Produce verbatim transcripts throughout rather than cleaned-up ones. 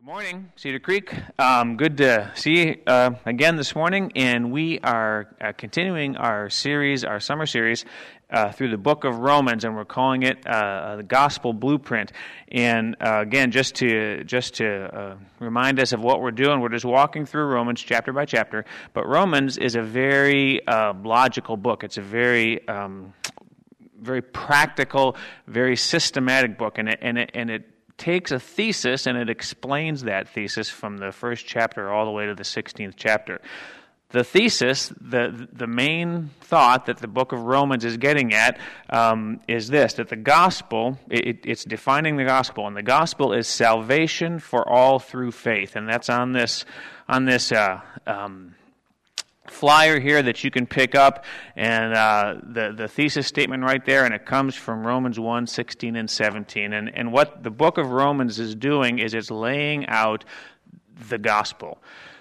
Good morning, Cedar Creek. Um, good to see you uh, again this morning, and we are uh, continuing our series, our summer series, uh, through the book of Romans, and we're calling it uh, the Gospel Blueprint. And uh, again, just to just to uh, remind us of what we're doing, we're just walking through Romans chapter by chapter. But Romans is a very uh, logical book. It's a very um, very practical, very systematic book, and it, and it, and it takes a thesis and it explains that thesis from the first chapter all the way to the sixteenth chapter. The thesis, the the main thought that the book of Romans is getting at um, is this, that the gospel, it, it's defining the gospel, and the gospel is salvation for all through faith, and that's on this on this uh, um, flyer here that you can pick up, and uh, the, the thesis statement right there, and it comes from Romans one, sixteen and seventeen. And, and what the book of Romans is doing is it's laying out the gospel.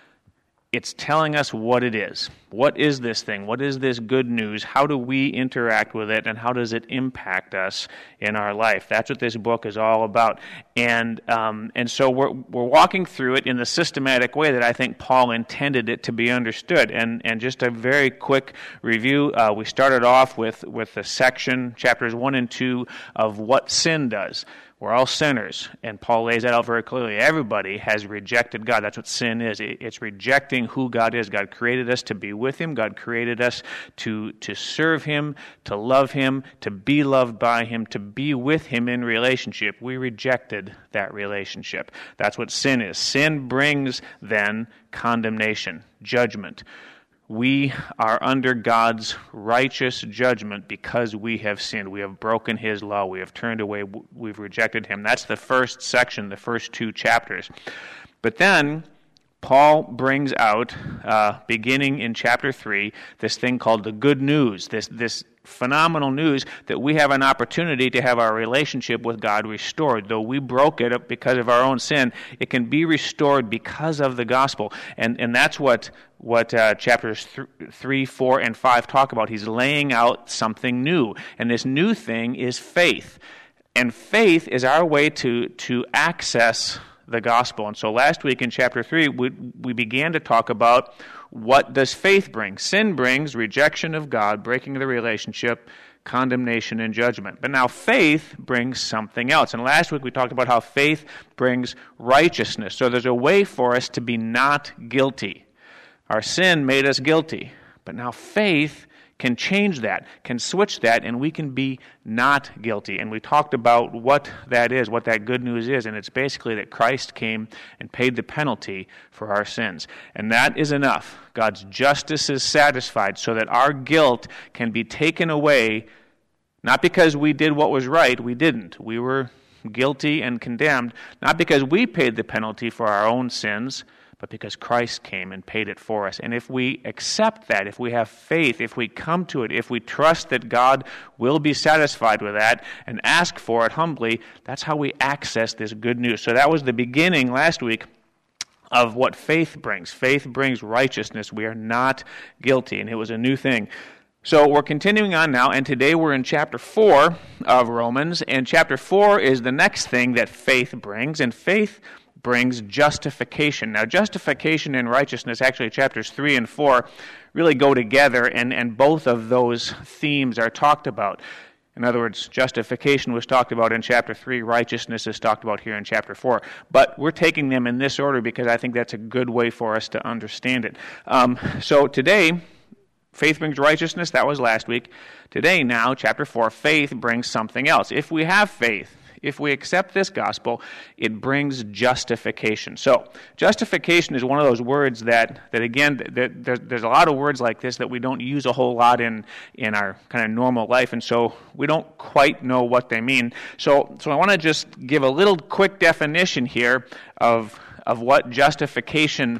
It's telling us what it is. What is this thing? What is this good news? How do we interact with it, and how does it impact us in our life? That's what this book is all about. And um, and so we're we're walking through it in the systematic way that I think Paul intended it to be understood. And and just a very quick review. Uh, we started off with with the section, chapters one and two, of what sin does. We're all sinners, and Paul lays that out very clearly. Everybody has rejected God. That's what sin is. It's rejecting who God is. God created us to be with Him. God created us to, to serve Him, to love Him, to be loved by Him, to be with Him in relationship. We rejected that relationship. That's what sin is. Sin brings, then, condemnation, judgment. We are under God's righteous judgment because we have sinned. We have broken His law. We have turned away. We've rejected Him. That's the first section, the first two chapters. But then Paul brings out, uh, beginning in chapter three, this thing called the good news, this this phenomenal news that we have an opportunity to have our relationship with God restored. Though we broke it up because of our own sin, it can be restored because of the gospel. And and that's what what uh, chapters th- three, four, and five talk about. He's laying out something new. And this new thing is faith. And faith is our way to to access the gospel. And so last week in chapter three, we, we began to talk about what does faith bring. Sin brings rejection of God, breaking the relationship, condemnation, and judgment. But now faith brings something else. And last week we talked about how faith brings righteousness. So there's a way for us to be not guilty. Our sin made us guilty. But now faith can change that, can switch that, and we can be not guilty. And we talked about what that is, what that good news is, and it's basically that Christ came and paid the penalty for our sins. And that is enough. God's justice is satisfied so that our guilt can be taken away, not because we did what was right, we didn't. We were guilty and condemned, not because we paid the penalty for our own sins, but because Christ came and paid it for us. And if we accept that, if we have faith, if we come to it, if we trust that God will be satisfied with that and ask for it humbly, that's how we access this good news. So that was the beginning last week of what faith brings. Faith brings righteousness. We are not guilty, and it was a new thing. So we're continuing on now, and today we're in chapter four of Romans, and chapter four is the next thing that faith brings, and faith brings justification. Now, justification and righteousness, actually chapters three and four, really go together, and, and both of those themes are talked about. In other words, justification was talked about in chapter three, righteousness is talked about here in chapter four. But we're taking them in this order because I think that's a good way for us to understand it. Um, so today, faith brings righteousness, that was last week. Today now, chapter four, faith brings something else. If we have faith, if we accept this gospel, it brings justification. So, justification is one of those words that, that again, that there's, there's a lot of words like this that we don't use a whole lot in, in our kind of normal life, and so we don't quite know what they mean. So, so I want to just give a little quick definition here of, of what justification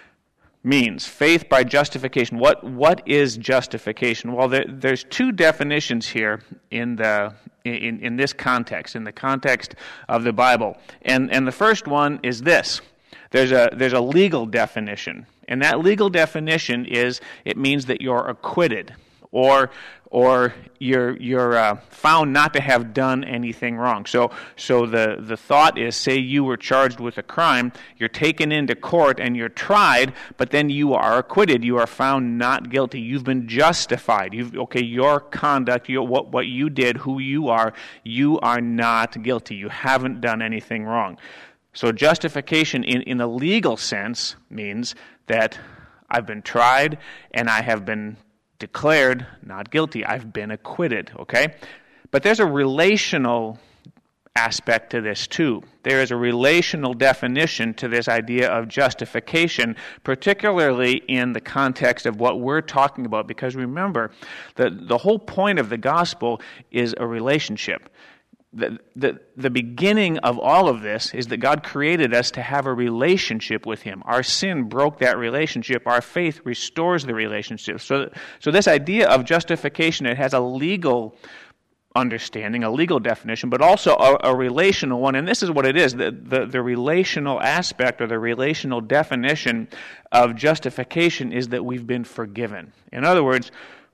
means. Faith by justification. What what is justification? Well, there, there's two definitions here in the in, in this context, in the context of the Bible. And and the first one is this. There's a there's a legal definition. And that legal definition is it means that you're acquitted, or or you're you're uh, found not to have done anything wrong. So so the the thought is, say you were charged with a crime, you're taken into court and you're tried, but then you are acquitted. You are found not guilty. You've been justified. You've okay, your conduct, your, what what you did, who you are, you are not guilty. You haven't done anything wrong. So justification in, in a legal sense means that I've been tried and I have been declared not guilty. I've been acquitted, okay? But there's a relational aspect to this too. There is a relational definition to this idea of justification, particularly in the context of what we're talking about, because remember, the, the whole point of the gospel is a relationship. The, the, the beginning of all of this is that God created us to have a relationship with Him. Our sin broke that relationship. Our faith restores the relationship. So, so this idea of justification, it has a legal understanding, a legal definition, but also a, a relational one. And this is what it is. The, the, the relational aspect or the relational definition of justification is that we've been forgiven. In other words,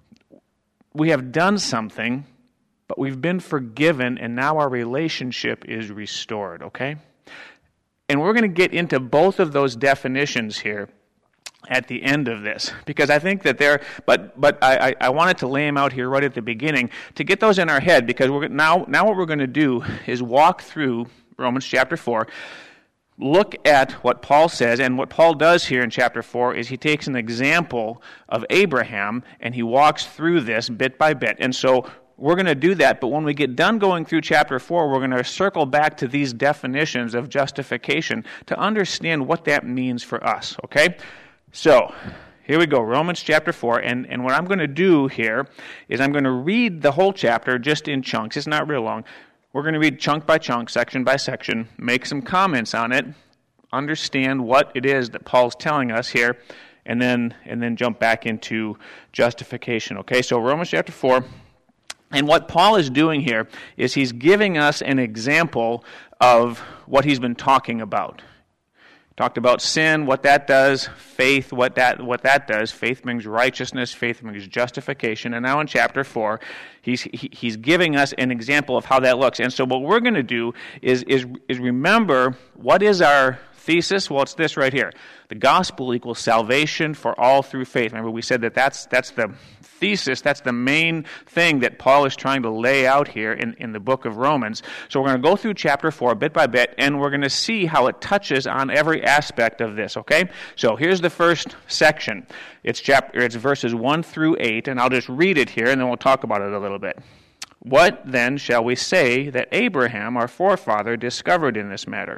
we have done something, but we've been forgiven, and now our relationship is restored, okay? And we're going to get into both of those definitions here at the end of this, because I think that they're, but but I, I wanted to lay them out here right at the beginning to get those in our head, because we're now, now what we're going to do is walk through Romans chapter four, look at what Paul says, and what Paul does here in chapter four is he takes an example of Abraham, and he walks through this bit by bit. And so we're going to do that, but when we get done going through chapter four, we're going to circle back to these definitions of justification to understand what that means for us, okay? So, here we go, Romans chapter four, and, and what I'm going to do here is I'm going to read the whole chapter just in chunks. It's not real long. We're going to read chunk by chunk, section by section, make some comments on it, understand what it is that Paul's telling us here, and then and then jump back into justification, okay? So, Romans chapter four. And what Paul is doing here is he's giving us an example of what he's been talking about. Talked about sin, what that does, faith, what that what that does. Faith brings righteousness, faith brings justification. And now in chapter four, he's he, he's giving us an example of how that looks. And so what we're going to do is is is remember, what is our thesis? Well, it's this right here. The gospel equals salvation for all through faith. Remember, we said that that's that's the thesis, that's the main thing that Paul is trying to lay out here in, in the book of Romans. So we're going to go through chapter four bit by bit, and we're going to see how it touches on every aspect of this, okay? So here's the first section. It's chapter, it's verses one through eight, and I'll just read it here, and then we'll talk about it a little bit. What then shall we say that Abraham, our forefather, discovered in this matter?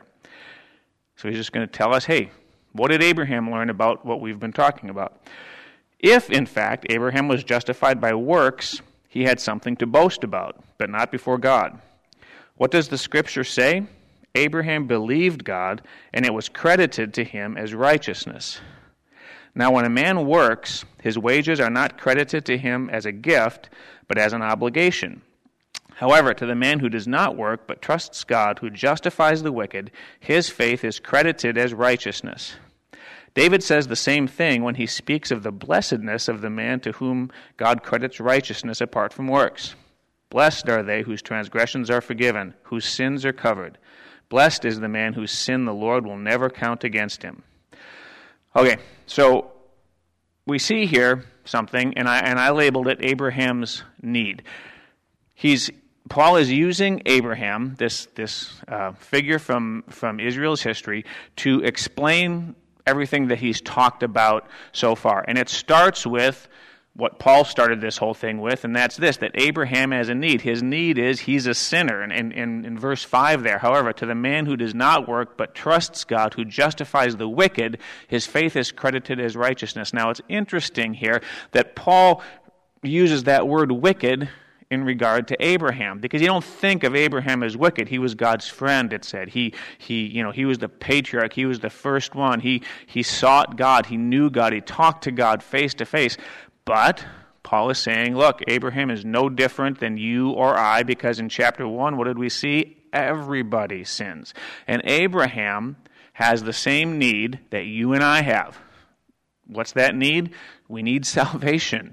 So he's just going to tell us, hey, what did Abraham learn about what we've been talking about? If, in fact, Abraham was justified by works, he had something to boast about, but not before God. What does the Scripture say? Abraham believed God, and it was credited to him as righteousness. Now, when a man works, his wages are not credited to him as a gift, but as an obligation. However, to the man who does not work, but trusts God, who justifies the wicked, his faith is credited as righteousness. David says the same thing when he speaks of the blessedness of the man to whom God credits righteousness apart from works. Blessed are they whose transgressions are forgiven, whose sins are covered. Blessed is the man whose sin the Lord will never count against him. Okay, so we see here something, and I and I labeled it Abraham's need. He's Paul is using Abraham, this this uh, figure from, from Israel's history, to explain everything that he's talked about so far. And it starts with what Paul started this whole thing with, and that's this, that Abraham has a need. His need is he's a sinner. And in, in, in verse five there, however, to the man who does not work but trusts God, who justifies the wicked, his faith is credited as righteousness. Now, it's interesting here that Paul uses that word wicked in regard to Abraham, because you don't think of Abraham as wicked. He was God's friend, it said. He he you know he was the patriarch, he was the first one. He he sought God, he knew God, he talked to God face to face. But Paul is saying, look, Abraham is no different than you or I, because in chapter one, what did we see? Everybody sins. And Abraham has the same need that you and I have. What's that need? We need salvation.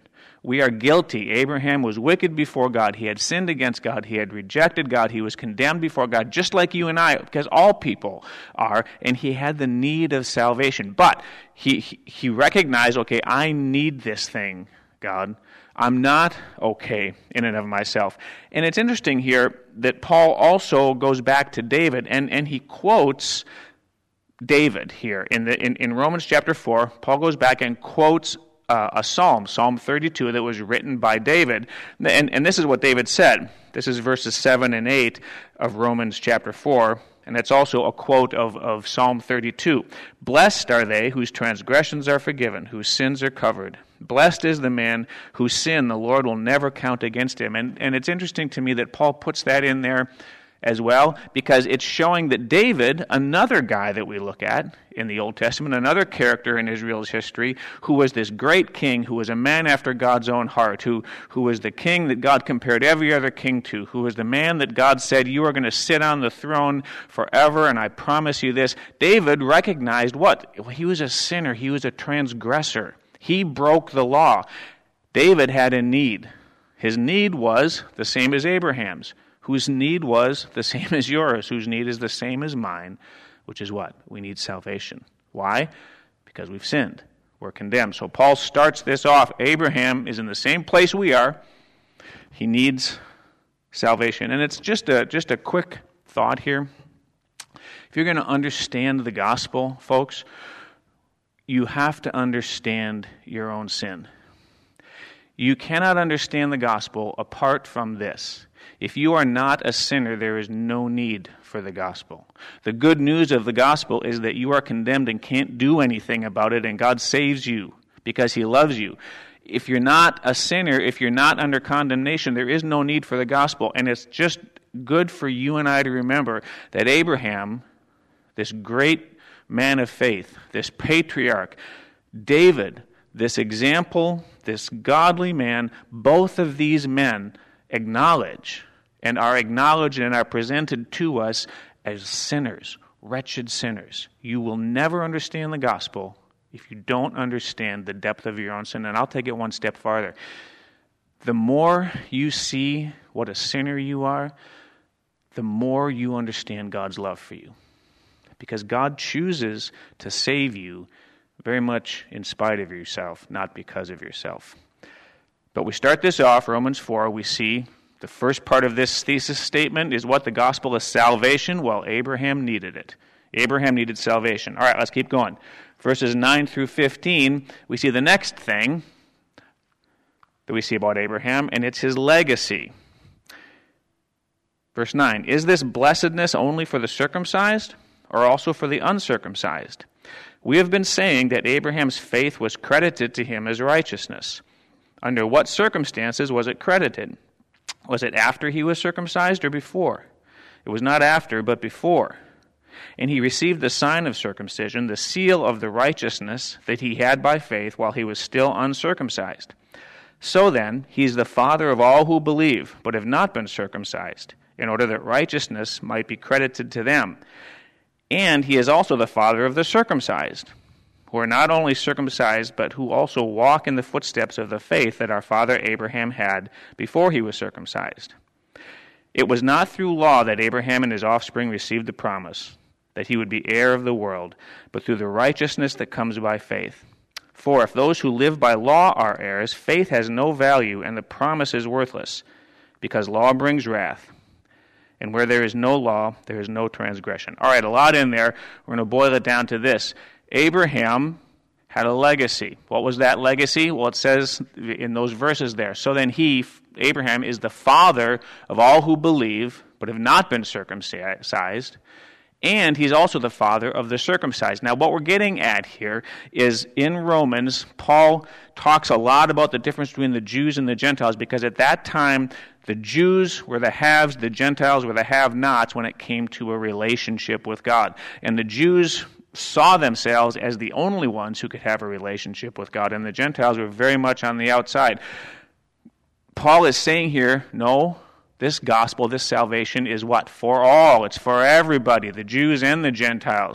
We are guilty. Abraham was wicked before God. He had sinned against God. He had rejected God. He was condemned before God, just like you and I, because all people are, and he had the need of salvation. But he, he, he recognized, okay, I need this thing, God. I'm not okay in and of myself. And it's interesting here that Paul also goes back to David, and, and he quotes David here. In, the, in, in Romans chapter four, Paul goes back and quotes Uh, a psalm, Psalm thirty-two, that was written by David. And, and this is what David said. This is verses seven and eight of Romans chapter four. And it's also a quote of, of Psalm thirty-two. Blessed are they whose transgressions are forgiven, whose sins are covered. Blessed is the man whose sin the Lord will never count against him. And, and it's interesting to me that Paul puts that in there as well, because it's showing that David, another guy that we look at in the Old Testament, another character in Israel's history, who was this great king, who was a man after God's own heart, who, who was the king that God compared every other king to, who was the man that God said, you are going to sit on the throne forever, and I promise you this. David recognized what? He was a sinner. He was a transgressor. He broke the law. David had a need. His need was the same as Abraham's, whose need was the same as yours, whose need is the same as mine, which is what? We need salvation. Why? Because we've sinned. We're condemned. So Paul starts this off. Abraham is in the same place we are. He needs salvation. And it's just a just a quick thought here. If you're going to understand the gospel, folks, you have to understand your own sin. You cannot understand the gospel apart from this. If you are not a sinner, there is no need for the gospel. The good news of the gospel is that you are condemned and can't do anything about it, and God saves you because he loves you. If you're not a sinner, if you're not under condemnation, there is no need for the gospel. And it's just good for you and I to remember that Abraham, this great man of faith, this patriarch, David, this example, this godly man, both of these men acknowledge and are acknowledged and are presented to us as sinners, wretched sinners. You will never understand the gospel if you don't understand the depth of your own sin. And I'll take it one step farther. The more you see what a sinner you are, the more you understand God's love for you. Because God chooses to save you very much in spite of yourself, not because of yourself. But we start this off, Romans four, we see the first part of this thesis statement is what? The gospel is salvation. Well, Abraham needed it. Abraham needed salvation. All right, let's keep going. Verses nine through fifteen, we see the next thing that we see about Abraham, and it's his legacy. Verse nine, is this blessedness only for the circumcised or also for the uncircumcised? We have been saying that Abraham's faith was credited to him as righteousness. Under what circumstances was it credited? Was it after he was circumcised or before? It was not after, but before. And he received the sign of circumcision, the seal of the righteousness that he had by faith while he was still uncircumcised. So then, he is the father of all who believe, but have not been circumcised, in order that righteousness might be credited to them. And he is also the father of the circumcised, who are not only circumcised, but who also walk in the footsteps of the faith that our father Abraham had before he was circumcised. It was not through law that Abraham and his offspring received the promise that he would be heir of the world, but through the righteousness that comes by faith. For if those who live by law are heirs, faith has no value, and the promise is worthless, because law brings wrath. And where there is no law, there is no transgression. All right, a lot in there. We're going to boil it down to this. Abraham had a legacy. What was that legacy? Well, it says in those verses there. So then he, Abraham, is the father of all who believe, but have not been circumcised. And he's also the father of the circumcised. Now, what we're getting at here is in Romans, Paul talks a lot about the difference between the Jews and the Gentiles, because at that time, the Jews were the haves, the Gentiles were the have-nots when it came to a relationship with God. And the Jews saw themselves as the only ones who could have a relationship with God, and the Gentiles were very much on the outside. Paul is saying here, no, this gospel, this salvation is what? For all. It's for everybody, the Jews and the Gentiles.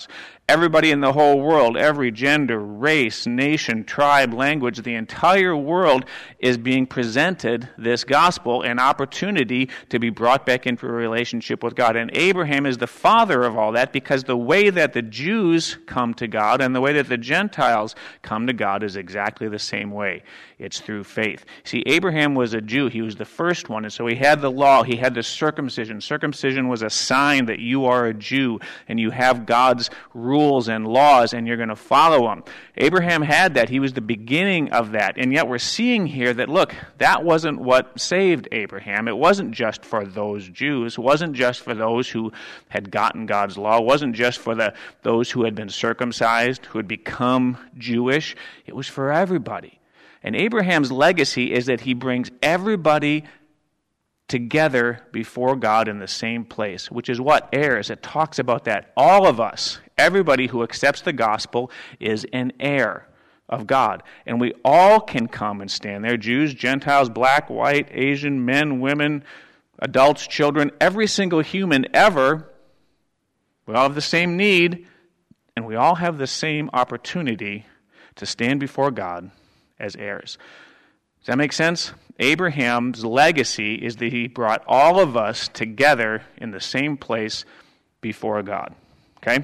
Everybody in the whole world, every gender, race, nation, tribe, language, the entire world is being presented this gospel, an opportunity to be brought back into a relationship with God. And Abraham is the father of all that, because the way that the Jews come to God and the way that the Gentiles come to God is exactly the same way. It's through faith. See, Abraham was a Jew. He was the first one, and so he had the law. He had the circumcision. Circumcision was a sign that you are a Jew and you have God's rules and laws and you're going to follow them. Abraham had that. He was the beginning of that. And yet we're seeing here that, look, that wasn't what saved Abraham. It wasn't just for those Jews. It wasn't just for those who had gotten God's law. It wasn't just for the those who had been circumcised, who had become Jewish. It was for everybody. And Abraham's legacy is that he brings everybody together before God in the same place, which is what? Heirs. It talks about that. All of us, everybody who accepts the gospel is an heir of God. And we all can come and stand there. Jews, Gentiles, black, white, Asian, men, women, adults, children, every single human ever. We all have the same need, and we all have the same opportunity to stand before God as heirs. Does that make sense? Abraham's legacy is that he brought all of us together in the same place before God. Okay?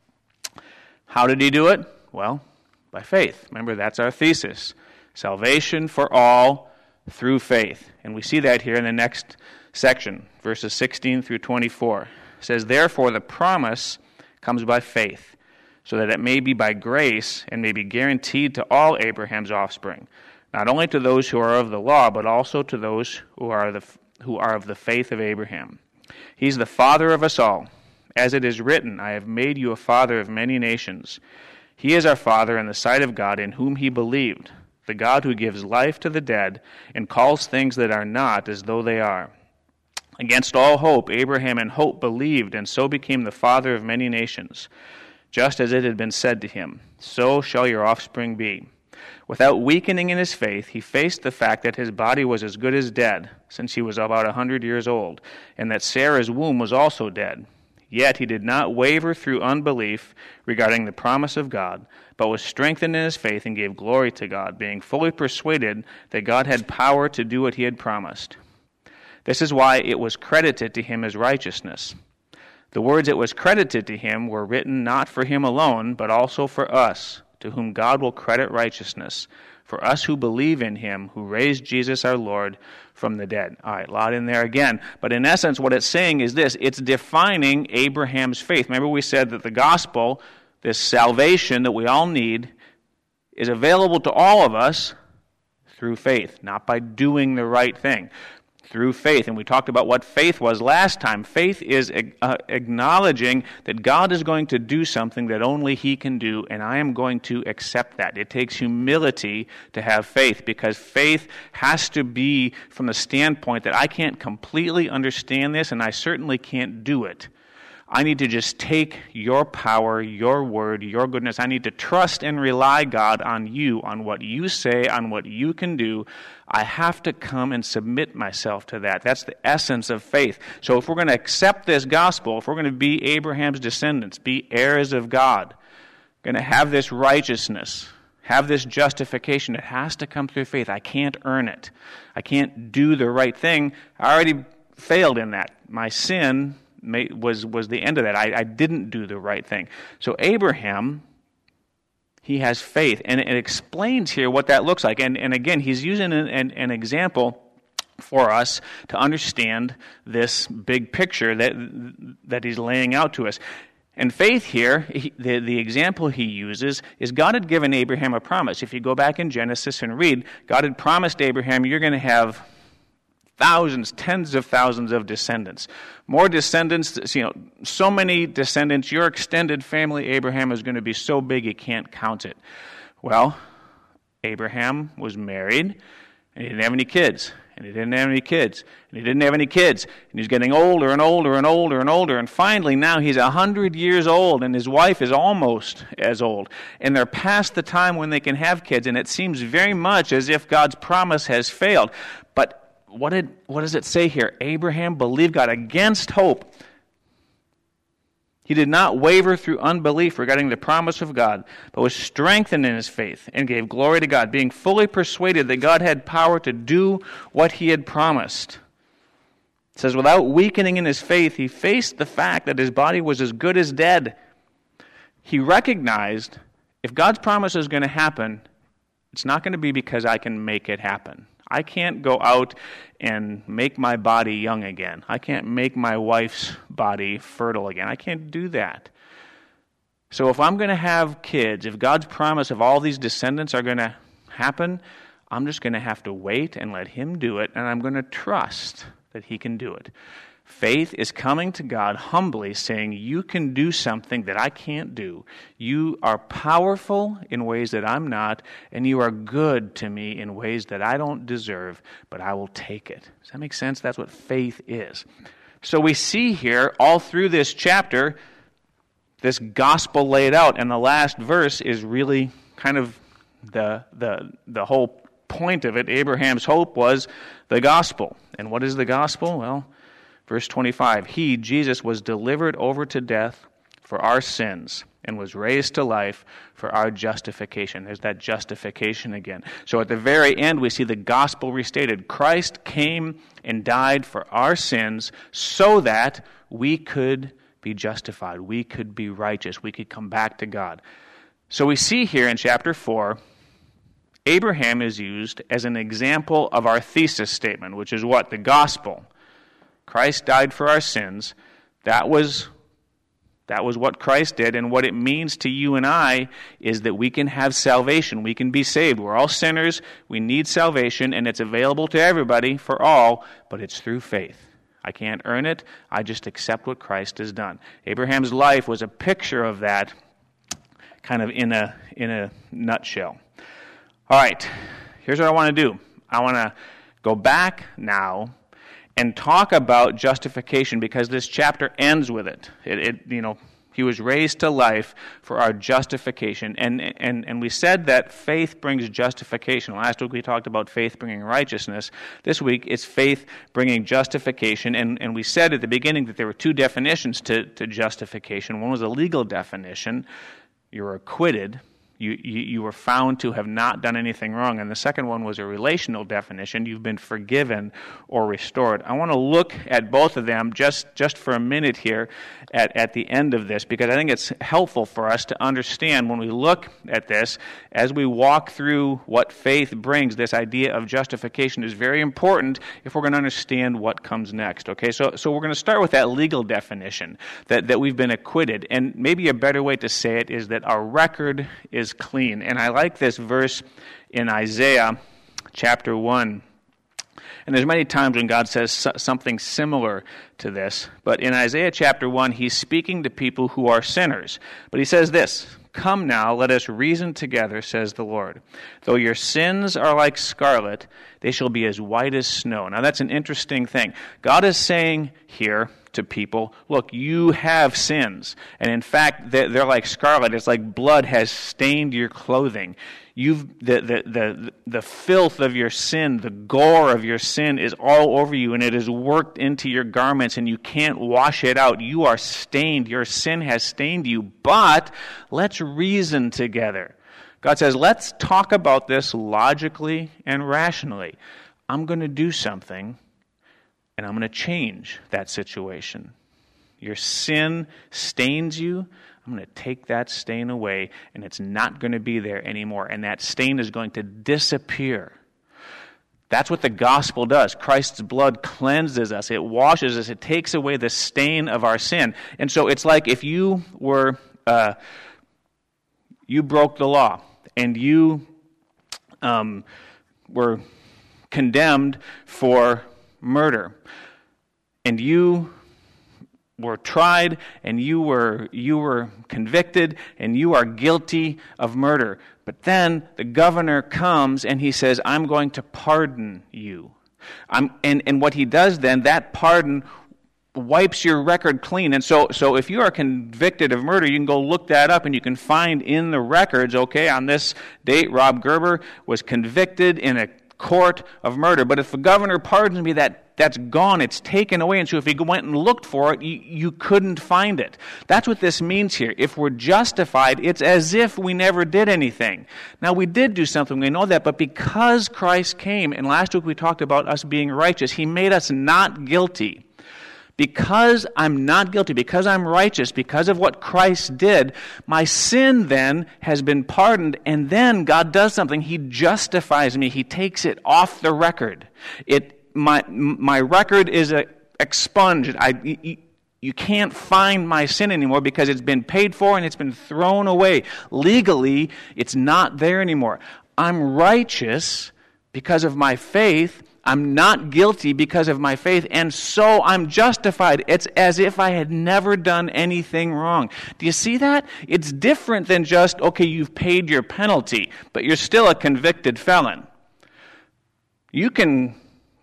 How did he do it? Well, by faith. Remember, that's our thesis. Salvation for all through faith. And we see that here in the next section, verses sixteen through twenty-four. It says, "Therefore the promise comes by faith, so that it may be by grace and may be guaranteed to all Abraham's offspring, not only to those who are of the law, but also to those who are the who are of the faith of Abraham. He's the father of us all. As it is written, I have made you a father of many nations. He is our father in the sight of God, in whom he believed, the God who gives life to the dead and calls things that are not as though they are. Against all hope, Abraham in hope believed, and so became the father of many nations, just as it had been said to him, so shall your offspring be. Without weakening in his faith, he faced the fact that his body was as good as dead, since he was about a hundred years old, and that Sarah's womb was also dead. Yet he did not waver through unbelief regarding the promise of God, but was strengthened in his faith and gave glory to God, being fully persuaded that God had power to do what he had promised. This is why it was credited to him as righteousness. The words "it was credited to him" were written not for him alone, but also for us, to whom God will credit righteousness, for us who believe in him who raised Jesus our Lord from the dead. All right, a lot in there again. But in essence, what it's saying is this. It's defining Abraham's faith. Remember we said that the gospel, this salvation that we all need, is available to all of us through faith, not by doing the right thing. Through faith. And we talked about what faith was last time. Faith is uh, acknowledging that God is going to do something that only he can do, and I am going to accept that. It takes humility to have faith, because faith has to be from the standpoint that I can't completely understand this, and I certainly can't do it. I need to just take your power, your word, your goodness. I need to trust and rely, God, on you, on what you say, on what you can do. I have to come and submit myself to that. That's the essence of faith. So if we're going to accept this gospel, if we're going to be Abraham's descendants, be heirs of God, going to have this righteousness, have this justification, it has to come through faith. I can't earn it. I can't do the right thing. I already failed in that. My sin was was the end of that. I, I didn't do the right thing. So Abraham, he has faith, and it explains here what that looks like. And, and again, he's using an, an, an example for us to understand this big picture that that he's laying out to us. And faith here, he, the, the example he uses is God had given Abraham a promise. If you go back in Genesis and read, God had promised Abraham, you're going to have thousands, tens of thousands of descendants. More descendants, you know, so many descendants, your extended family, Abraham, is going to be so big you can't count it. Well, Abraham was married, and he didn't have any kids, and he didn't have any kids, and he didn't have any kids, and he's getting older and older and older and older, and finally now he's a hundred years old, and his wife is almost as old, and they're past the time when they can have kids, and it seems very much as if God's promise has failed. But What did what does it say here? Abraham believed God against hope. He did not waver through unbelief regarding the promise of God, but was strengthened in his faith and gave glory to God, being fully persuaded that God had power to do what he had promised. It says, without weakening in his faith, he faced the fact that his body was as good as dead. He recognized if God's promise is going to happen, it's not going to be because I can make it happen. I can't go out and make my body young again. I can't make my wife's body fertile again. I can't do that. So if I'm going to have kids, if God's promise of all these descendants are going to happen, I'm just going to have to wait and let him do it, and I'm going to trust that he can do it. Faith is coming to God humbly, saying, you can do something that I can't do. You are powerful in ways that I'm not, and you are good to me in ways that I don't deserve, but I will take it. Does that make sense? That's what faith is. So we see here, all through this chapter, this gospel laid out, and the last verse is really kind of the the the whole point of it. Abraham's hope was the gospel. And what is the gospel? Well, verse twenty-five, he, Jesus, was delivered over to death for our sins and was raised to life for our justification. There's that justification again. So at the very end, we see the gospel restated. Christ came and died for our sins so that we could be justified. We could be righteous. We could come back to God. So we see here in chapter four, Abraham is used as an example of our thesis statement, which is what? The gospel. Christ died for our sins. That was, that was what Christ did, and what it means to you and I is that we can have salvation. We can be saved. We're all sinners. We need salvation, and it's available to everybody for all, but it's through faith. I can't earn it. I just accept what Christ has done. Abraham's life was a picture of that, kind of in a in a nutshell. All right, here's what I want to do. I want to go back now and talk about justification, because this chapter ends with it. It, it you know, he was raised to life for our justification. And, and, and we said that faith brings justification. Last week we talked about faith bringing righteousness. This week it's faith bringing justification. And, and we said at the beginning that there were two definitions to, to justification. One was a legal definition. You're acquitted. You, you, you were found to have not done anything wrong. And the second one was a relational definition. You've been forgiven or restored. I want to look at both of them just, just for a minute here at, at the end of this, because I think it's helpful for us to understand when we look at this, as we walk through what faith brings, this idea of justification is very important if we're going to understand what comes next. Okay, so, so we're going to start with that legal definition, that, that we've been acquitted. And maybe a better way to say it is that our record is clean. And I like this verse in Isaiah chapter one. And there's many times when God says something similar to this. But in Isaiah chapter one, he's speaking to people who are sinners. But he says this, "Come now, let us reason together, says the Lord. Though your sins are like scarlet, they shall be as white as snow." Now that's an interesting thing. God is saying here to people, look, you have sins. And in fact, they're, they're like scarlet. It's like blood has stained your clothing. You've the, the the the filth of your sin, the gore of your sin is all over you, and it is worked into your garments, and you can't wash it out. You are stained. Your sin has stained you. But let's reason together. God says, let's talk about this logically and rationally. I'm going to do something, and I'm going to change that situation. Your sin stains you. I'm going to take that stain away, and it's not going to be there anymore, and that stain is going to disappear. That's what the gospel does. Christ's blood cleanses us. It washes us. It takes away the stain of our sin. And so it's like if you were, uh, you broke the law, and you um, were condemned for murder, and you were tried, and you were you were convicted, and you are guilty of murder. But then the governor comes and he says, "I'm going to pardon you." I'm, and, and what he does then, that pardon wipes your record clean. And so, so if you are convicted of murder, you can go look that up, and you can find in the records, okay, on this date, Rob Gerber was convicted in a court of murder. But if the governor pardons me, that, that's gone. It's taken away. And so if you went and looked for it, you, you couldn't find it. That's what this means here. If we're justified, it's as if we never did anything. Now, we did do something. We know that. But because Christ came, and last week we talked about us being righteous, he made us not guilty. Because I'm not guilty, because I'm righteous, because of what Christ did, my sin then has been pardoned, and then God does something. He justifies me. He takes it off the record. It my my record is expunged. I you, you can't find my sin anymore because it's been paid for and it's been thrown away. Legally, it's not there anymore. I'm righteous because of my faith. I'm not guilty because of my faith, and so I'm justified. It's as if I had never done anything wrong. Do you see that? It's different than just, okay, you've paid your penalty, but you're still a convicted felon. You can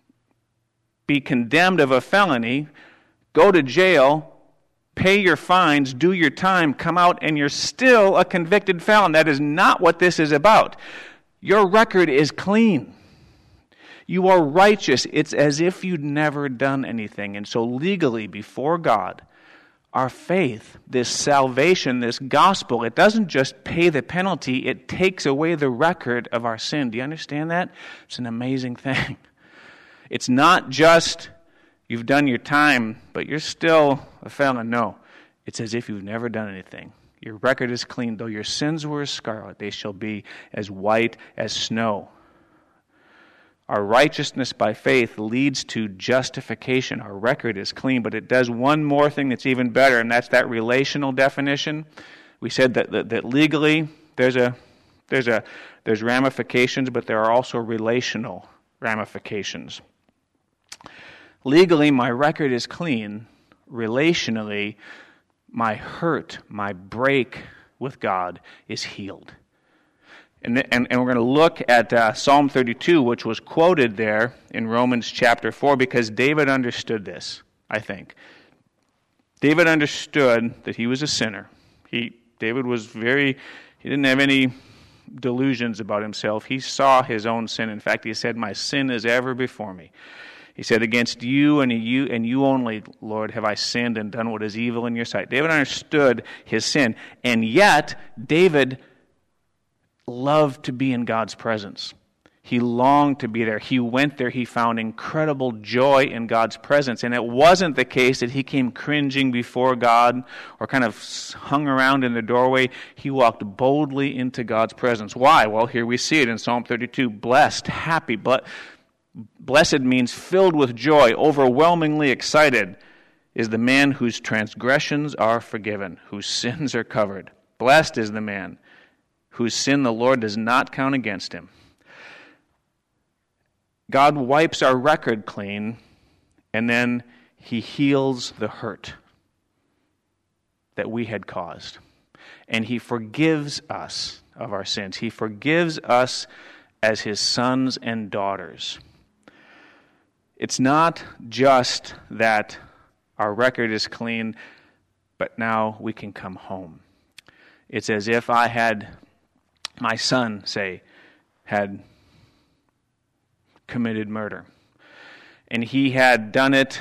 be condemned of a felony, go to jail, pay your fines, do your time, come out, and you're still a convicted felon. That is not what this is about. Your record is clean. You are righteous. It's as if you'd never done anything. And so legally, before God, our faith, this salvation, this gospel, it doesn't just pay the penalty, it takes away the record of our sin. Do you understand that? It's an amazing thing. It's not just you've done your time, but you're still a felon. No, it's as if you've never done anything. Your record is clean. Though your sins were as scarlet, they shall be as white as snow. Our righteousness by faith leads to justification. Our record is clean, but it does one more thing that's even better, and that's that relational definition. We said that, that, that legally there's a there's a there's ramifications, but there are also relational ramifications. Legally, my record is clean. Relationally, my hurt, my break with God is healed. And, and, and we're going to look at uh, Psalm thirty-two, which was quoted there in Romans chapter four, because David understood this, I think. David understood that he was a sinner. He David was very, he didn't have any delusions about himself. He saw his own sin. In fact, he said, my sin is ever before me. He said, against you and you and you only, Lord, have I sinned and done what is evil in your sight. David understood his sin. And yet, David loved to be in God's presence. He longed to be there. He went there. He found incredible joy in God's presence. And it wasn't the case that he came cringing before God or kind of hung around in the doorway. He walked boldly into God's presence. Why? Well, here we see it in Psalm thirty-two. Blessed, happy. Blessed means filled with joy, overwhelmingly excited is the man whose transgressions are forgiven, whose sins are covered. Blessed is the man whose sin the Lord does not count against him. God wipes our record clean, and then he heals the hurt that we had caused. And he forgives us of our sins. He forgives us as his sons and daughters. It's not just that our record is clean, but now we can come home. It's as if I had my son, say, had committed murder. And he had done it,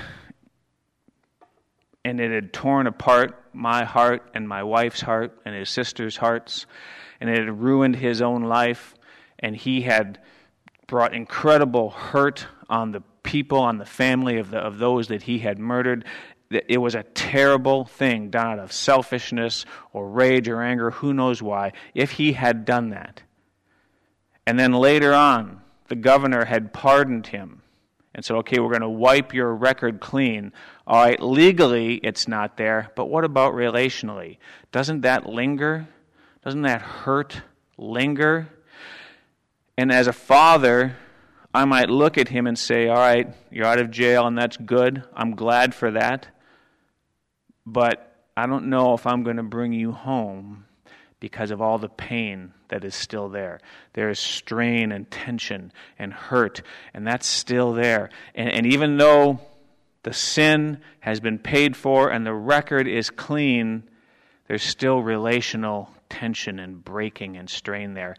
and it had torn apart my heart and my wife's heart and his sister's hearts, and it had ruined his own life, and he had brought incredible hurt on the people, on the family of the of those that he had murdered. It was a terrible thing done out of selfishness or rage or anger, who knows why, if he had done that. And then later on, the governor had pardoned him and said, okay, we're going to wipe your record clean. All right, legally it's not there, but what about relationally? Doesn't that linger? Doesn't that hurt linger? And as a father, I might look at him and say, all right, you're out of jail and that's good. I'm glad for that. But I don't know if I'm going to bring you home because of all the pain that is still there. There is strain and tension and hurt, and that's still there. And, and even though the sin has been paid for and the record is clean, there's still relational tension and breaking and strain there.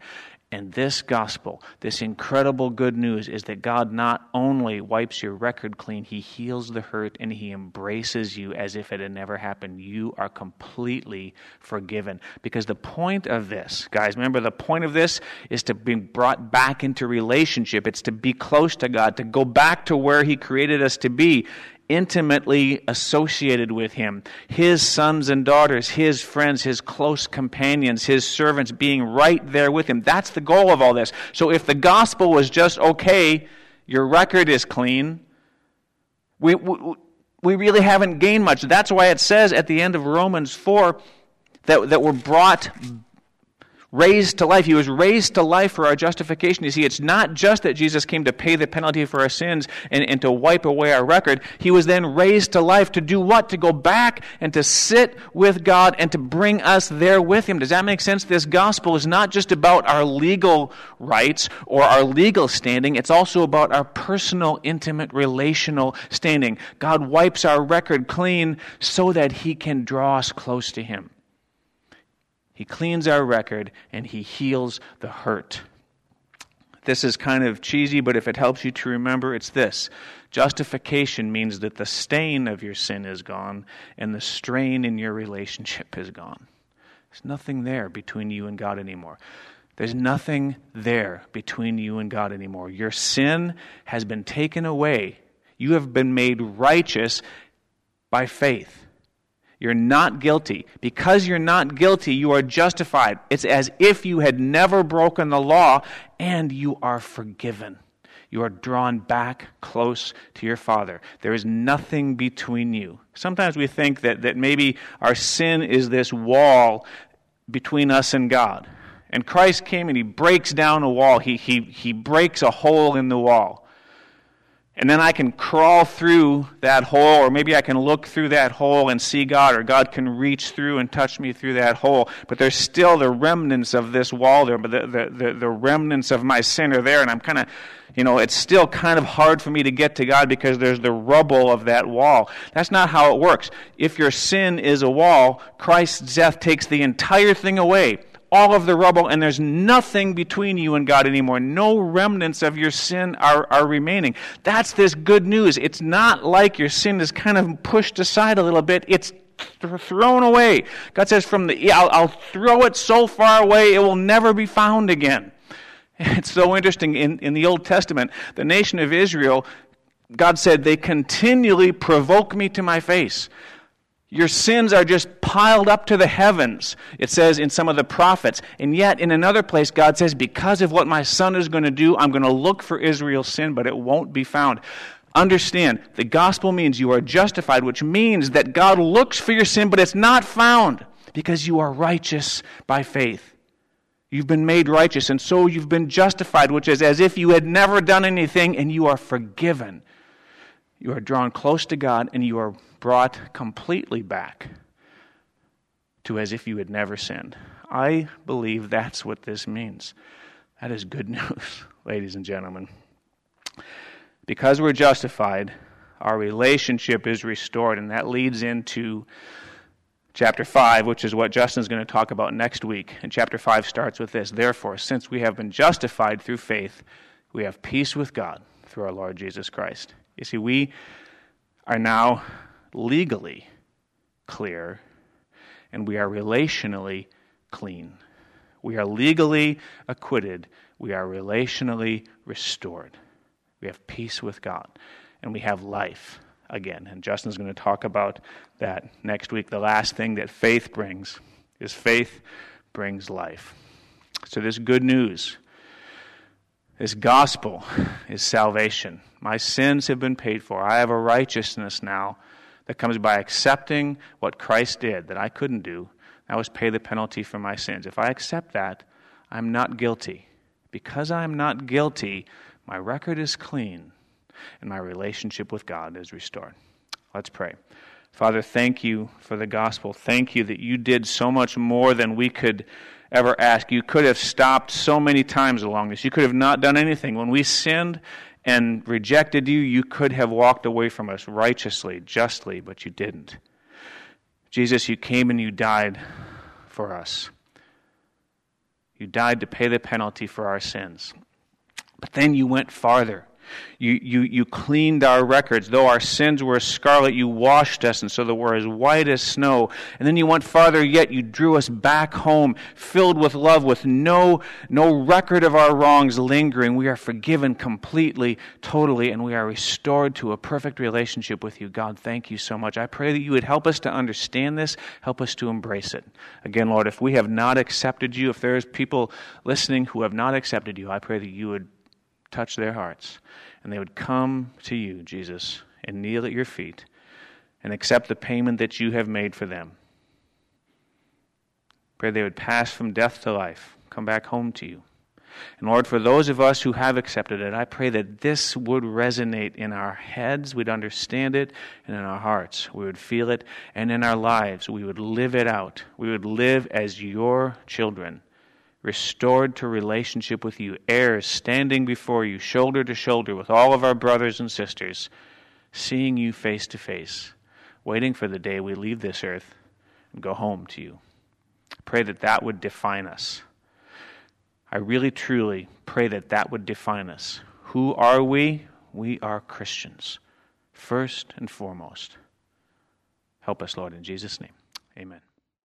And this gospel, this incredible good news, is that God not only wipes your record clean, He heals the hurt and He embraces you as if it had never happened. You are completely forgiven. Because the point of this, guys, remember the point of this is to be brought back into relationship. It's to be close to God, to go back to where He created us to be, intimately associated with Him, His sons and daughters, His friends, His close companions, His servants, being right there with Him. That's the goal of all this. So if the gospel was just, okay, your record is clean, we, we, we really haven't gained much. That's why it says at the end of Romans four that, that we're brought raised to life. He was raised to life for our justification. You see, it's not just that Jesus came to pay the penalty for our sins and, and to wipe away our record. He was then raised to life to do what? To go back and to sit with God and to bring us there with Him. Does that make sense? This gospel is not just about our legal rights or our legal standing. It's also about our personal, intimate, relational standing. God wipes our record clean so that He can draw us close to Him. He cleans our record, and He heals the hurt. This is kind of cheesy, but if it helps you to remember, it's this. Justification means that the stain of your sin is gone, and the strain in your relationship is gone. There's nothing there between you and God anymore. There's nothing there between you and God anymore. Your sin has been taken away. You have been made righteous by faith. You're not guilty. Because you're not guilty, you are justified. It's as if you had never broken the law, and you are forgiven. You are drawn back close to your Father. There is nothing between you. Sometimes we think that, that maybe our sin is this wall between us and God. And Christ came and He breaks down a wall. He, he, he breaks a hole in the wall. And then I can crawl through that hole, or maybe I can look through that hole and see God, or God can reach through and touch me through that hole. But there's still the remnants of this wall there, but the, the, the, the remnants of my sin are there, and I'm kind of, you know, it's still kind of hard for me to get to God because there's the rubble of that wall. That's not how it works. If your sin is a wall, Christ's death takes the entire thing away. All of the rubble, and there's nothing between you and God anymore. No remnants of your sin are, are remaining. That's this good news. It's not like your sin is kind of pushed aside a little bit. It's th- thrown away. God says, "From the I'll, I'll throw it so far away, it will never be found again." It's so interesting. In, in the Old Testament, the nation of Israel, God said, "They continually provoke me to my face." Your sins are just piled up to the heavens, it says in some of the prophets. And yet, in another place, God says, because of what my Son is going to do, I'm going to look for Israel's sin, but it won't be found. Understand, the gospel means you are justified, which means that God looks for your sin, but it's not found, because you are righteous by faith. You've been made righteous, and so you've been justified, which is as if you had never done anything, and you are forgiven. You are drawn close to God, and you are brought completely back to as if you had never sinned. I believe that's what this means. That is good news, ladies and gentlemen. Because we're justified, our relationship is restored, and that leads into chapter five, which is what Justin's going to talk about next week. And chapter five starts with this: "Therefore, since we have been justified through faith, we have peace with God through our Lord Jesus Christ." You see, we are now legally clear, and we are relationally clean. We are legally acquitted. We are relationally restored. We have peace with God, and we have life again. And Justin's going to talk about that next week. The last thing that faith brings is faith brings life. So this good news, this gospel, is salvation. My sins have been paid for. I have a righteousness now that comes by accepting what Christ did that I couldn't do. That was pay the penalty for my sins. If I accept that, I'm not guilty. Because I'm not guilty, my record is clean, and my relationship with God is restored. Let's pray. Father, thank you for the gospel. Thank you that you did so much more than we could ever ask. You could have stopped so many times along this. You could have not done anything. When we sinned and rejected you, you could have walked away from us righteously, justly, but you didn't. Jesus, you came and you died for us. You died to pay the penalty for our sins. But then you went farther. You, you, you cleaned our records. Though our sins were as scarlet, you washed us, and so that we're as white as snow. And then you went farther yet. You drew us back home, filled with love, with no, no record of our wrongs lingering. We are forgiven completely, totally, and we are restored to a perfect relationship with you. God, thank you so much. I pray that you would help us to understand this, help us to embrace it. Again, Lord, if we have not accepted you, if there's people listening who have not accepted you, I pray that you would touch their hearts, and they would come to you, Jesus, and kneel at your feet and accept the payment that you have made for them. Pray they would pass from death to life, come back home to you. And Lord, for those of us who have accepted it, I pray that this would resonate in our heads, we'd understand it, and in our hearts. We would feel it, and in our lives, we would live it out. We would live as your children, restored to relationship with you, heirs standing before you, shoulder to shoulder with all of our brothers and sisters, seeing you face to face, waiting for the day we leave this earth and go home to you. Pray that that would define us. I really, truly pray that that would define us. Who are we? We are Christians, first and foremost. Help us, Lord, in Jesus' name. Amen.